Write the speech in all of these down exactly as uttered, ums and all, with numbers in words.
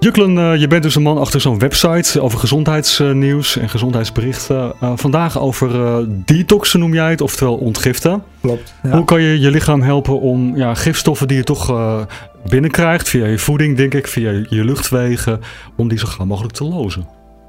Juklen, uh, je bent dus een man achter zo'n website over gezondheidsnieuws en gezondheidsberichten. Uh, vandaag over uh, detoxen noem jij het, oftewel ontgiften. Klopt. Ja. Hoe kan je je lichaam helpen om ja, gifstoffen die je toch uh, binnenkrijgt, via je voeding denk ik, via je luchtwegen, om die zo gauw mogelijk te lozen?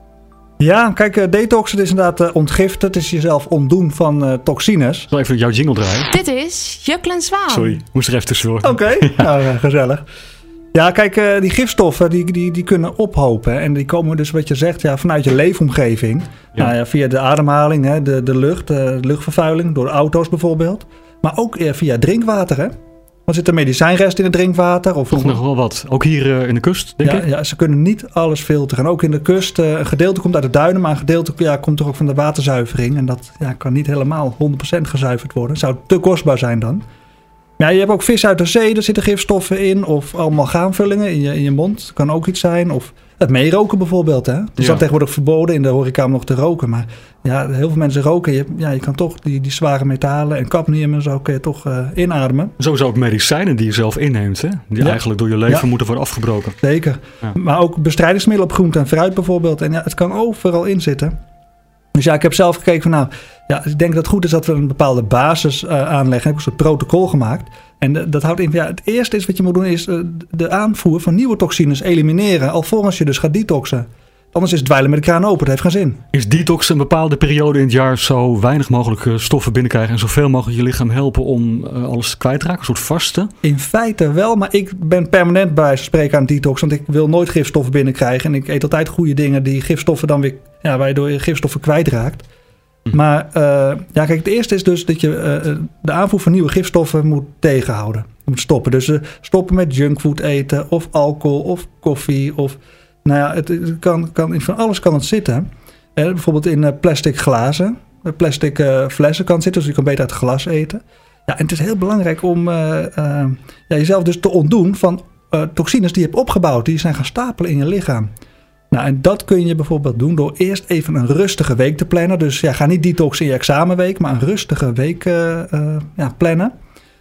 Ja, kijk, uh, detoxen is inderdaad uh, ontgiften. Het is jezelf ontdoen van uh, toxines. Ik zal even jouw jingle draaien. Dit is Juklen Zwaan. Sorry, moest er even tussendoor. Oké, okay. ja. nou, uh, gezellig. Ja, kijk, uh, die gifstoffen die, die, die kunnen ophopen. En die komen dus, wat je zegt, ja, vanuit je leefomgeving. Ja. Nou ja, via de ademhaling, hè, de, de lucht, de luchtvervuiling, door auto's bijvoorbeeld. Maar ook uh, via drinkwater, hè. Dan zit er medicijnrest in het drinkwater. Of Toch nog wel wat. Ook hier uh, in de kust, denk ja, ik? Ja, ze kunnen niet alles filteren. En ook in de kust, uh, een gedeelte komt uit de duinen, maar een gedeelte ja, komt toch ook van de waterzuivering. En dat ja, kan niet helemaal honderd procent gezuiverd worden. Zou te kostbaar zijn dan. Ja, je hebt ook vis uit de zee, daar zitten gifstoffen in. Of allemaal gaanvullingen in je, in je mond. Dat kan ook iets zijn. Of het meeroken bijvoorbeeld. Hè? Het is ja. dan tegenwoordig verboden in de horeca om nog te roken. Maar ja, heel veel mensen roken. Je, ja, je kan toch die, die zware metalen en cadmium en zo kun je toch uh, inademen. Sowieso ook medicijnen die je zelf inneemt. Hè? Die ja. eigenlijk door je leven ja. moeten worden afgebroken. Zeker. Ja. Maar ook bestrijdingsmiddelen op groente en fruit bijvoorbeeld. En ja, het kan overal in zitten. Dus ja, ik heb zelf gekeken van nou, ja, ik denk dat het goed is dat we een bepaalde basis uh, aanleggen. Ik heb een soort protocol gemaakt. En uh, dat houdt in, ja, het eerste is wat je moet doen is uh, de aanvoer van nieuwe toxines elimineren. Alvorens je dus gaat detoxen. Anders is het dweilen met de kraan open, dat heeft geen zin. Is detox een bepaalde periode in het jaar zo weinig mogelijk stoffen binnenkrijgen en zoveel mogelijk je lichaam helpen om uh, alles kwijt te raken? Een soort vasten? In feite wel, maar ik ben permanent bij spreken aan detox, want ik wil nooit gifstoffen binnenkrijgen. En ik eet altijd goede dingen die gifstoffen dan weer, ja, waardoor je gifstoffen kwijtraakt. Hm. Maar uh, ja, kijk, het eerste is dus dat je uh, de aanvoer van nieuwe gifstoffen moet tegenhouden. Je moet stoppen. Dus uh, stoppen met junkfood eten of alcohol of koffie of... Nou ja, het, het kan, kan, van alles kan het zitten. Eh, bijvoorbeeld in uh, plastic glazen. Plastic uh, flessen kan het zitten, dus je kan beter uit glas eten. Ja, en het is heel belangrijk om uh, uh, ja, jezelf dus te ontdoen van uh, toxines die je hebt opgebouwd. Die zijn gaan stapelen in je lichaam. Nou, en dat kun je bijvoorbeeld doen door eerst even een rustige week te plannen. Dus ja, ga niet detoxen in je examenweek, maar een rustige week uh, uh, ja, plannen.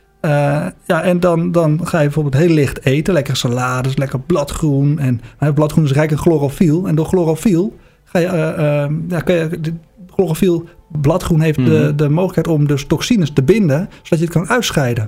Uh, ja, en dan, dan ga je bijvoorbeeld heel licht eten. Lekker salades, lekker bladgroen. En uh, bladgroen is rijk in chlorofiel. En door chlorofiel ga je, uh, uh, ja, kan je de chlorofiel, bladgroen heeft mm-hmm. de, de mogelijkheid om dus toxines te binden, zodat je het kan uitscheiden.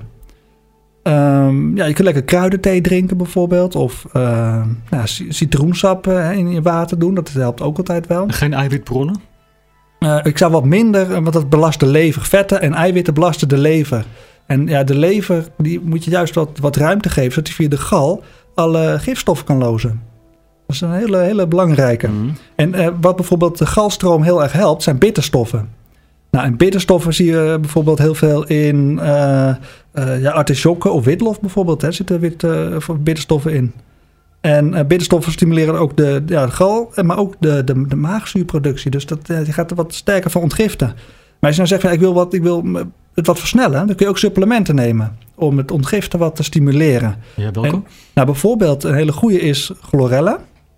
Um, ja, je kunt lekker kruidenthee drinken bijvoorbeeld. Of uh, ja, citroensap uh, in je water doen. Dat helpt ook altijd wel. Geen eiwitbronnen? Uh, ik zou wat minder, want dat belast de lever. Vetten en eiwitten belasten de lever. En ja, de lever die moet je juist wat, wat ruimte geven, zodat hij via de gal alle gifstoffen kan lozen. Dat is een hele, hele belangrijke. Mm. En uh, wat bijvoorbeeld de galstroom heel erg helpt, zijn bitterstoffen. Nou, en bitterstoffen zie je bijvoorbeeld heel veel in uh, uh, ja, artisjokken of witlof bijvoorbeeld. Hè, zitten wit, uh, bitterstoffen in. En uh, bitterstoffen stimuleren ook de, ja, de gal, maar ook de, de, de maagzuurproductie. Dus dat, uh, je gaat er wat sterker van ontgiften. Maar als je nou zegt, van, ik wil wat, ik wil het wat versnellen, dan kun je ook supplementen nemen om het ontgiften wat te stimuleren. Ja, welke? En, nou, bijvoorbeeld een hele goede is chlorella.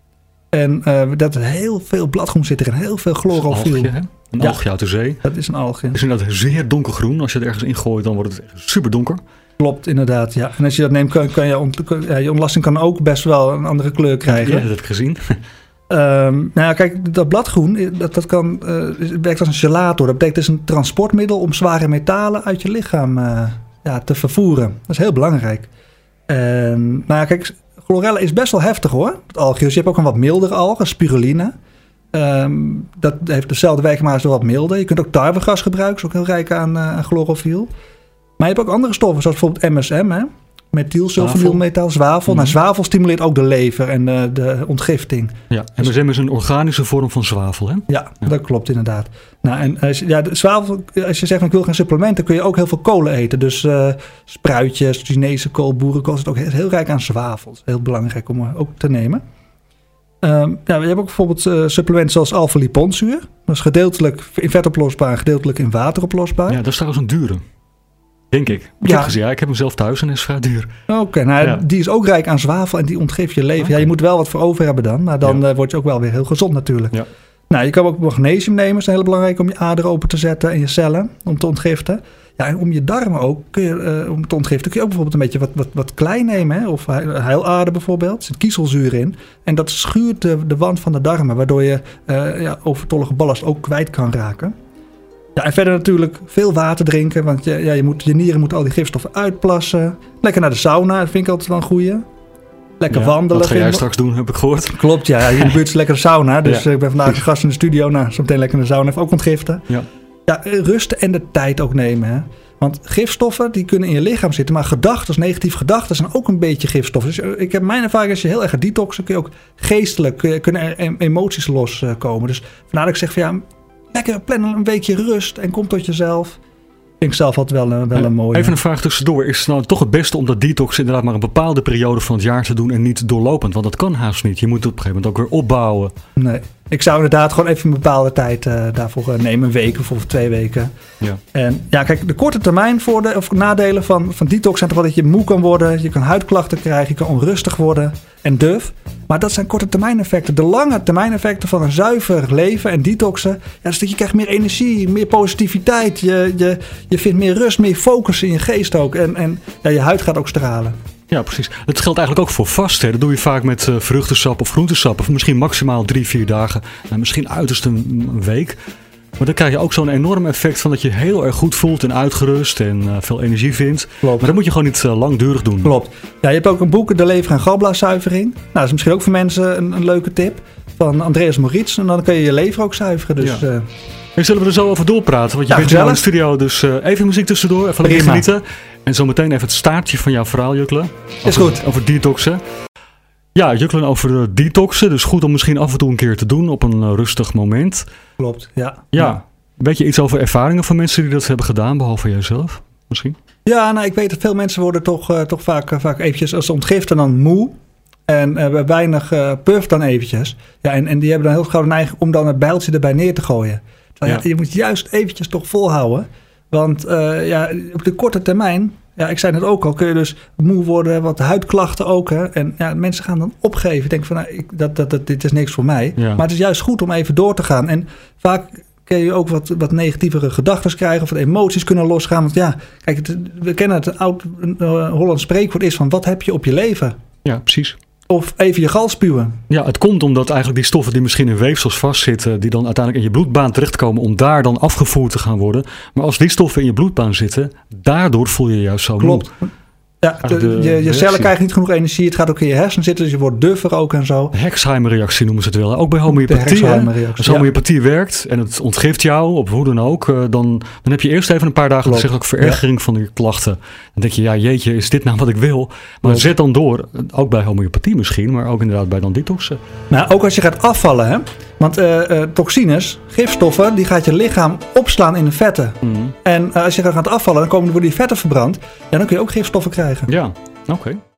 En uh, dat er heel veel bladgroen zit erin, heel veel chlorofiel. Algje, hè? Een ja, algje uit de zee. Dat is een algje. Het is inderdaad zeer donkergroen. Als je het ergens ingooit, dan wordt het super donker. Klopt, inderdaad. Ja. En als je dat neemt, kan, kan je, ont, ja, je ontlasting kan ook best wel een andere kleur krijgen. Ja, dat heb ik gezien. Um, nou ja, kijk, dat bladgroen, dat, dat kan, uh, werkt als een gelator. Dat betekent, het is een transportmiddel om zware metalen uit je lichaam uh, ja, te vervoeren. Dat is heel belangrijk. En, nou ja, kijk, chlorella is best wel heftig hoor, het algje. Dus je hebt ook een wat mildere algen, spiruline. Um, dat heeft dezelfde werking, maar is wel wat milder. Je kunt ook tarwegras gebruiken, is ook heel rijk aan, uh, aan chlorofiel. Maar je hebt ook andere stoffen, zoals bijvoorbeeld M S M, hè? Methylsulfonylmetaal, zwavel. Mm-hmm. Nou, zwavel stimuleert ook de lever en de, de ontgifting. Ja, M S M is een organische vorm van zwavel, hè? Ja, ja. Dat klopt inderdaad. Nou, en als, ja, de zwavel, als je zegt van ik wil geen supplementen, kun je ook heel veel kolen eten. Dus uh, spruitjes, Chinese kool, boerenkool, is ook heel, heel rijk aan zwavel. Dat is heel belangrijk om uh, ook te nemen. Um, ja, we hebben ook bijvoorbeeld uh, supplementen zoals alpha-liponzuur. Dat is gedeeltelijk in vet oplosbaar en gedeeltelijk in water oplosbaar. Ja, dat is trouwens een dure. Denk ik. Ik, ja. heb gezien, ja, ik heb hem zelf thuis en is vrij duur. Oké, okay, nou, ja. Die is ook rijk aan zwavel en die ontgeeft je leven. Okay. Ja, je moet wel wat voor over hebben dan, maar dan ja. uh, word je ook wel weer heel gezond natuurlijk. Ja. Nou, je kan ook magnesium nemen. Dat is heel belangrijk om je aderen open te zetten en je cellen om te ontgiften. Ja, en om je darmen ook, kun je, uh, om te ontgiften, kun je ook bijvoorbeeld een beetje wat, wat, wat klei nemen. Hè? Of huilaarde bijvoorbeeld. Er zit kiezelzuur in. En dat schuurt de, de wand van de darmen, waardoor je uh, ja, overtollige ballast ook kwijt kan raken. Ja, en verder natuurlijk veel water drinken, want je, ja, je, moet, je nieren moeten al die gifstoffen uitplassen. Lekker naar de sauna, dat vind ik altijd wel een goeie. Lekker ja, wandelen. Dat ga jij straks doen, heb ik gehoord. Klopt, ja. Hier in de buurt is lekker de sauna. Dus ja. Ik ben vandaag een gast in de studio. Nou, zo meteen lekker in de sauna. Even ook ontgiften. Ja. Ja, rusten en de tijd ook nemen. Hè. Want gifstoffen, die kunnen in je lichaam zitten. Maar gedachten, negatieve gedachten, zijn ook een beetje gifstoffen. Dus ik heb mijn ervaring, als je heel erg gaat detoxen, kun je ook geestelijk, kunnen er emoties loskomen. Dus vandaar dat ik zeg van ja, lekker plannen een weekje rust en kom tot jezelf. Vind ik zelf altijd wel, wel een mooie. Even een vraag tussendoor. Is het nou toch het beste om dat detox inderdaad maar een bepaalde periode van het jaar te doen en niet doorlopend? Want dat kan haast niet. Je moet het op een gegeven moment ook weer opbouwen. Nee. Ik zou inderdaad gewoon even een bepaalde tijd uh, daarvoor uh, nemen. Een week of twee weken. Ja. En ja, kijk, de korte termijn voordelen of nadelen van, van detox zijn toch wel dat je moe kan worden. Je kan huidklachten krijgen. Je kan onrustig worden. En duf. Maar dat zijn korte termijn effecten. De lange termijn effecten van een zuiver leven en detoxen. Ja, dus dat je krijgt meer energie, meer positiviteit. Je, je, je vindt meer rust, meer focus in je geest ook. En, en ja, je huid gaat ook stralen. Ja, precies. Dat geldt eigenlijk ook voor vast. Hè. Dat doe je vaak met uh, vruchtensap of groentesap. Of misschien maximaal drie, vier dagen. Nou, misschien uiterst een, een week. Maar dan krijg je ook zo'n enorm effect van dat je heel erg goed voelt en uitgerust en uh, veel energie vindt. Klopt. Maar dat moet je gewoon niet uh, langdurig doen. Klopt. Ja, je hebt ook een boek, De Lever- en Galblaaszuivering. Nou, dat is misschien ook voor mensen een, een leuke tip. Van Andreas Moritz. En dan kun je je lever ook zuiveren. Dus, ja. uh, en zullen we er zo over doorpraten? Want je ja, bent nu in de studio, dus uh, even muziek tussendoor. Even lekker genieten. En zo meteen even het staartje van jouw verhaal, Jukle. Over, is goed. Over detoxen. Ja, Jukle, over de detoxen. Dus goed om misschien af en toe een keer te doen op een uh, rustig moment. Klopt, ja. Ja. Weet je iets over ervaringen van mensen die dat hebben gedaan, behalve jijzelf misschien? Ja, nou, ik weet dat veel mensen worden toch, uh, toch vaak, uh, vaak eventjes als ze ontgiften dan moe. En uh, weinig uh, puff dan eventjes. Ja, en, en die hebben dan heel gauw de neiging om dan het bijltje erbij neer te gooien. Terwijl, ja. Ja, je moet juist eventjes toch volhouden. Want uh, ja, op de korte termijn, ja, ik zei het ook al, kun je dus moe worden, wat huidklachten ook. Hè? En ja, mensen gaan dan opgeven. Denken van, nou, ik, dat, dat, dat, dit is niks voor mij. Ja. Maar het is juist goed om even door te gaan. En vaak kun je ook wat, wat negatievere gedachten krijgen of wat emoties kunnen losgaan. Want ja, kijk, het, we kennen het, een oud uh, Hollands spreekwoord is van, wat heb je op je lever? Ja, precies. Of even je gal spuwen. Ja, het komt omdat eigenlijk die stoffen die misschien in weefsels vastzitten, die dan uiteindelijk in je bloedbaan terechtkomen om daar dan afgevoerd te gaan worden. Maar als die stoffen in je bloedbaan zitten, daardoor voel je je juist zo Klopt. moe. Ja, de, de, je, je cellen krijgen niet genoeg energie. Het gaat ook in je hersenen zitten, dus je wordt duffer ook en zo. Herxheimer-reactie noemen ze het wel. Ook bij homeopathie. Als homeopathie ja. werkt en het ontgift jou, op hoe dan ook, dan, dan heb je eerst even een paar dagen gezegd ook verergering ja. van die klachten. Dan denk je, ja jeetje, is dit nou wat ik wil? Maar Klopt. Zet dan door, ook bij homeopathie misschien, maar ook inderdaad bij dan detoxen. Nou, ook als je gaat afvallen, hè. Want uh, uh, toxines, gifstoffen, die gaat je lichaam opslaan in de vetten. Mm. En uh, als je gaat afvallen, dan komen worden die vetten verbrand. Ja, dan kun je ook gifstoffen krijgen. Ja, oké. Okay.